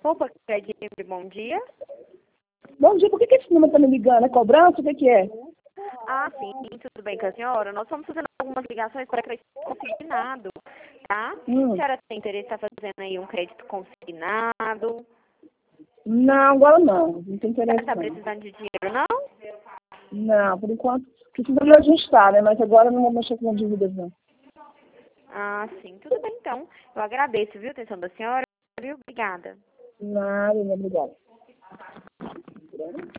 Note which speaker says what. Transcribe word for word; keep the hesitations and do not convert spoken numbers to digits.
Speaker 1: Desculpa, Credit, bom dia.
Speaker 2: Bom dia, por que, que esse número está me ligando? É cobrança? O que, que é?
Speaker 1: Ah, sim, tudo bem com a senhora? Nós estamos fazendo algumas ligações para crédito consignado, tá?
Speaker 2: Hum.
Speaker 1: A senhora tem interesse em estar fazendo aí um crédito consignado?
Speaker 2: Não, agora não. Não tem
Speaker 1: A senhora
Speaker 2: interesse
Speaker 1: está
Speaker 2: não.
Speaker 1: precisando de dinheiro, não?
Speaker 2: Não, por enquanto, precisamos ajustar, né? Mas agora não vou mexer com dívidas, não.
Speaker 1: Ah, sim, tudo bem então. Eu agradeço, viu, a atenção da senhora, viu? Obrigada.
Speaker 2: Nada, obrigada.